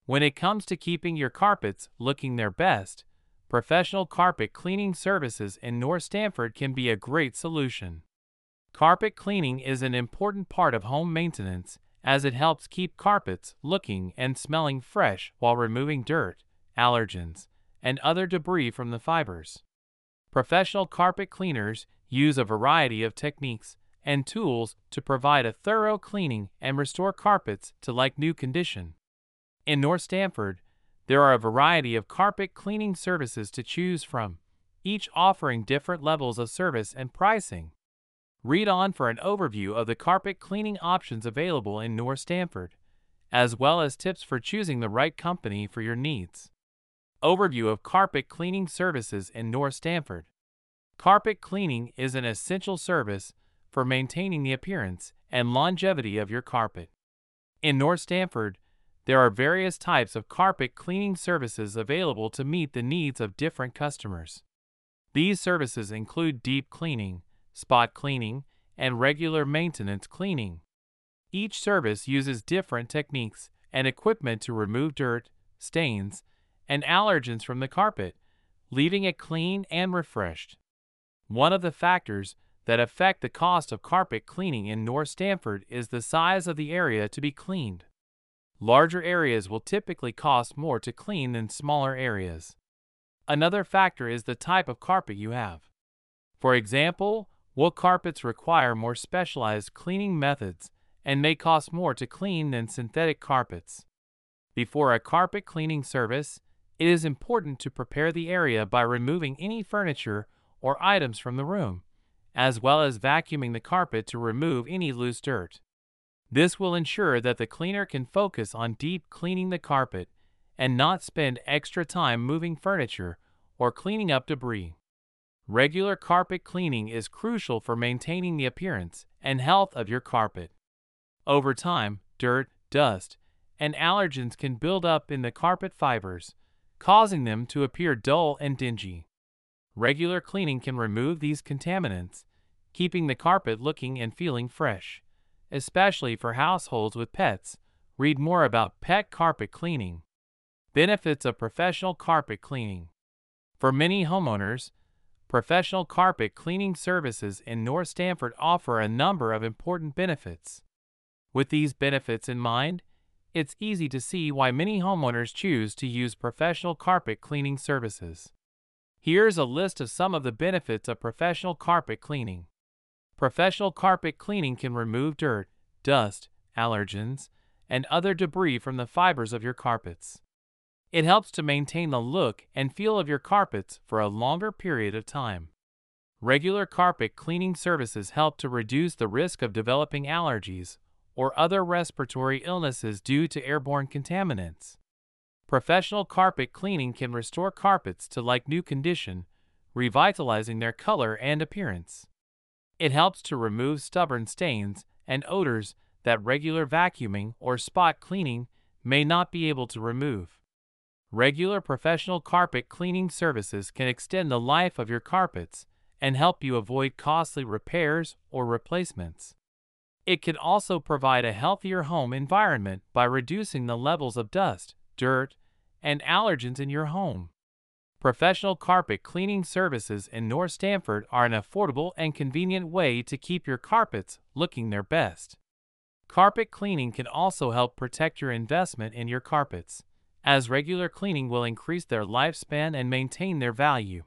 When it comes to keeping your carpets looking their best, professional carpet cleaning services in North Stamford can be a great solution. Carpet cleaning is an important part of home maintenance as it helps keep carpets looking and smelling fresh while removing dirt, allergens, and other debris from the fibers. Professional carpet cleaners use a variety of techniques and tools to provide a thorough cleaning and restore carpets to like-new condition. In North Stamford, there are a variety of carpet cleaning services to choose from, each offering different levels of service and pricing. Read on for an overview of the carpet cleaning options available in North Stamford, as well as tips for choosing the right company for your needs. Overview of carpet cleaning services in North Stamford. Carpet cleaning is an essential service for maintaining the appearance and longevity of your carpet. In North Stamford, there are various types of carpet cleaning services available to meet the needs of different customers. These services include deep cleaning, spot cleaning, and regular maintenance cleaning. Each service uses different techniques and equipment to remove dirt, stains, and allergens from the carpet, leaving it clean and refreshed. One of the factors that affect the cost of carpet cleaning in North Stamford is the size of the area to be cleaned. Larger areas will typically cost more to clean than smaller areas. Another factor is the type of carpet you have. For example, wool carpets require more specialized cleaning methods and may cost more to clean than synthetic carpets. Before a carpet cleaning service, it is important to prepare the area by removing any furniture or items from the room, as well as vacuuming the carpet to remove any loose dirt. This will ensure that the cleaner can focus on deep cleaning the carpet and not spend extra time moving furniture or cleaning up debris. Regular carpet cleaning is crucial for maintaining the appearance and health of your carpet. Over time, dirt, dust, and allergens can build up in the carpet fibers, causing them to appear dull and dingy. Regular cleaning can remove these contaminants, keeping the carpet looking and feeling fresh, especially for households with pets. Read more about pet carpet cleaning. Benefits of professional carpet cleaning. For many homeowners, professional carpet cleaning services in North Stamford offer a number of important benefits. With these benefits in mind, it's easy to see why many homeowners choose to use professional carpet cleaning services. Here's a list of some of the benefits of professional carpet cleaning. Professional carpet cleaning can remove dirt, dust, allergens, and other debris from the fibers of your carpets. It helps to maintain the look and feel of your carpets for a longer period of time. Regular carpet cleaning services help to reduce the risk of developing allergies or other respiratory illnesses due to airborne contaminants. Professional carpet cleaning can restore carpets to like-new condition, revitalizing their color and appearance. It helps to remove stubborn stains and odors that regular vacuuming or spot cleaning may not be able to remove. Regular professional carpet cleaning services can extend the life of your carpets and help you avoid costly repairs or replacements. It can also provide a healthier home environment by reducing the levels of dust, dirt, and allergens in your home. Professional carpet cleaning services in North Stamford are an affordable and convenient way to keep your carpets looking their best. Carpet cleaning can also help protect your investment in your carpets, as regular cleaning will increase their lifespan and maintain their value.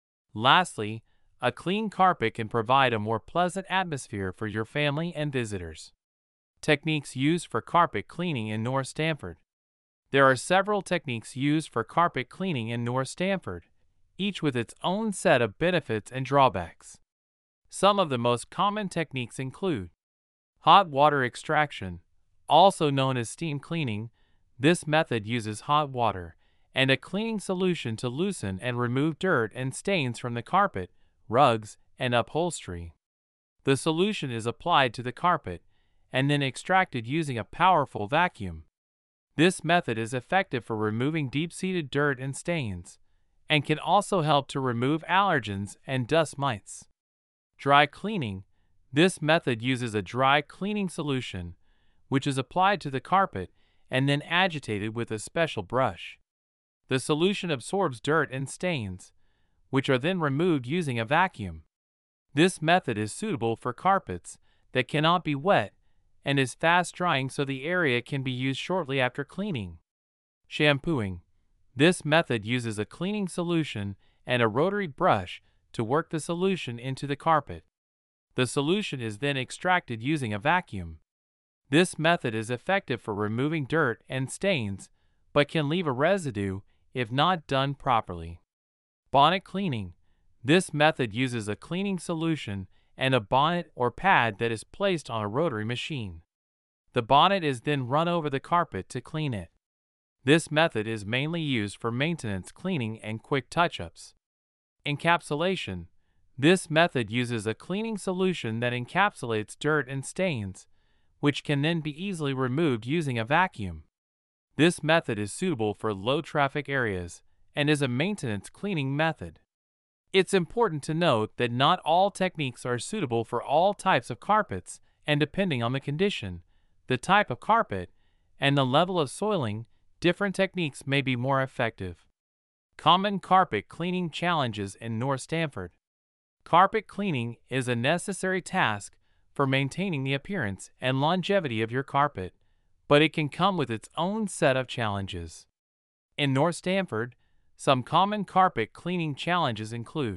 Lastly, a clean carpet can provide a more pleasant atmosphere for your family and visitors. Techniques used for carpet cleaning in North Stamford. There are several techniques used for carpet cleaning in North Stamford, each with its own set of benefits and drawbacks. Some of the most common techniques include hot water extraction, also known as steam cleaning. This method uses hot water and a cleaning solution to loosen and remove dirt and stains from the carpet, rugs, and upholstery. The solution is applied to the carpet and then extracted using a powerful vacuum. This method is effective for removing deep-seated dirt and stains, and can also help to remove allergens and dust mites. Dry cleaning. This method uses a dry cleaning solution, which is applied to the carpet and then agitated with a special brush. The solution absorbs dirt and stains, which are then removed using a vacuum. This method is suitable for carpets that cannot be wet and is fast drying, so the area can be used shortly after cleaning. Shampooing. This method uses a cleaning solution and a rotary brush to work the solution into the carpet. The solution is then extracted using a vacuum. This method is effective for removing dirt and stains, but can leave a residue if not done properly. Bonnet cleaning. This method uses a cleaning solution and a bonnet or pad that is placed on a rotary machine. The bonnet is then run over the carpet to clean it. This method is mainly used for maintenance cleaning and quick touch-ups. Encapsulation. This method uses a cleaning solution that encapsulates dirt and stains, which can then be easily removed using a vacuum. This method is suitable for low-traffic areas and is a maintenance cleaning method. It's important to note that not all techniques are suitable for all types of carpets, and depending on the condition, the type of carpet, and the level of soiling, different techniques may be more effective. Common carpet cleaning challenges in North Stamford. Carpet cleaning is a necessary task for maintaining the appearance and longevity of your carpet, but it can come with its own set of challenges. In North Stamford, some common carpet cleaning challenges include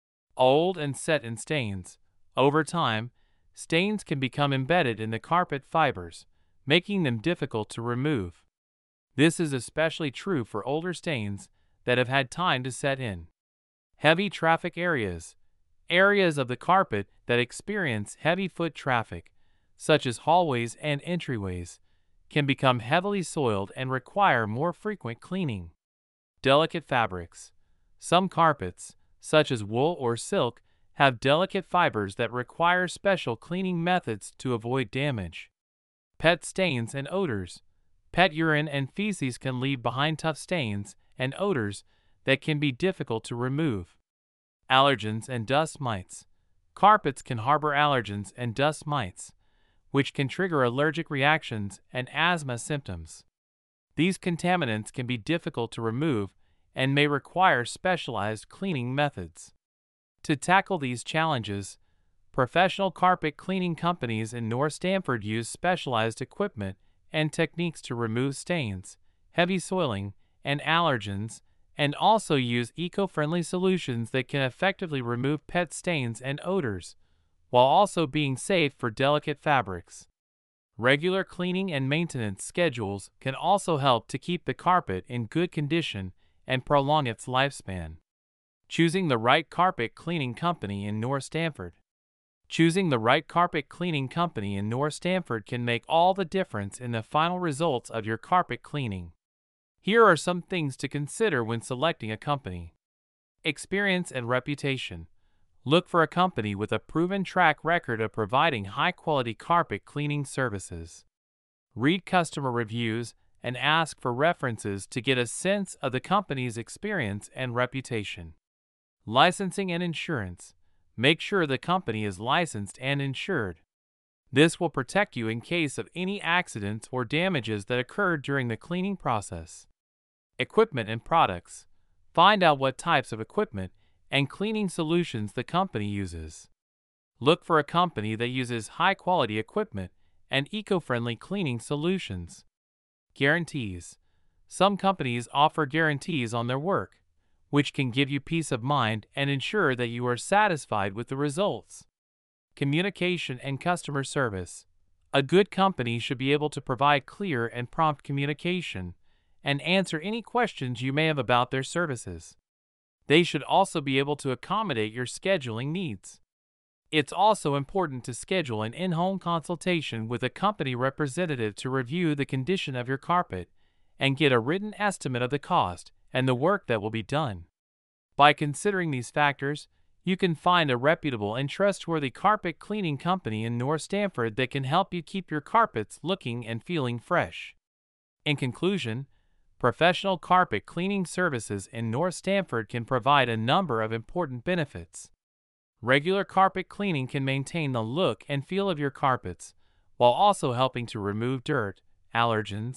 old and set in stains. Over time, stains can become embedded in the carpet fibers, making them difficult to remove. This is especially true for older stains that have had time to set in. Heavy traffic areas. Areas of the carpet that experience heavy foot traffic, such as hallways and entryways, can become heavily soiled and require more frequent cleaning. Delicate fabrics. Some carpets, such as wool or silk, have delicate fibers that require special cleaning methods to avoid damage. Pet stains and odors. Pet urine and feces can leave behind tough stains and odors that can be difficult to remove. Allergens and dust mites. Carpets can harbor allergens and dust mites, which can trigger allergic reactions and asthma symptoms. These contaminants can be difficult to remove and may require specialized cleaning methods. To tackle these challenges, professional carpet cleaning companies in North Stamford use specialized equipment and techniques to remove stains, heavy soiling, and allergens, and also use eco-friendly solutions that can effectively remove pet stains and odors, while also being safe for delicate fabrics. Regular cleaning and maintenance schedules can also help to keep the carpet in good condition and prolong its lifespan. Choosing the right carpet cleaning company in North Stamford. Choosing the right carpet cleaning company in North Stamford can make all the difference in the final results of your carpet cleaning. Here are some things to consider when selecting a company. Experience and reputation. Look for a company with a proven track record of providing high-quality carpet cleaning services. Read customer reviews and ask for references to get a sense of the company's experience and reputation. Licensing and insurance. Make sure the company is licensed and insured. This will protect you in case of any accidents or damages that occurred during the cleaning process. Equipment and products. Find out what types of equipment and cleaning solutions the company uses. Look for a company that uses high-quality equipment and eco-friendly cleaning solutions. Guarantees. Some companies offer guarantees on their work, which can give you peace of mind and ensure that you are satisfied with the results. Communication and customer service. A good company should be able to provide clear and prompt communication and answer any questions you may have about their services. They should also be able to accommodate your scheduling needs. It's also important to schedule an in-home consultation with a company representative to review the condition of your carpet and get a written estimate of the cost and the work that will be done. By considering these factors, you can find a reputable and trustworthy carpet cleaning company in North Stamford that can help you keep your carpets looking and feeling fresh. In conclusion, professional carpet cleaning services in North Stamford can provide a number of important benefits. Regular carpet cleaning can maintain the look and feel of your carpets, while also helping to remove dirt, allergens,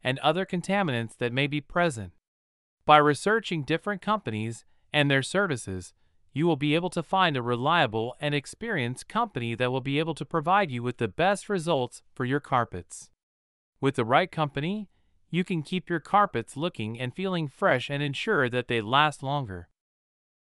and other contaminants that may be present. By researching different companies and their services, you will be able to find a reliable and experienced company that will be able to provide you with the best results for your carpets. With the right company, you can keep your carpets looking and feeling fresh and ensure that they last longer.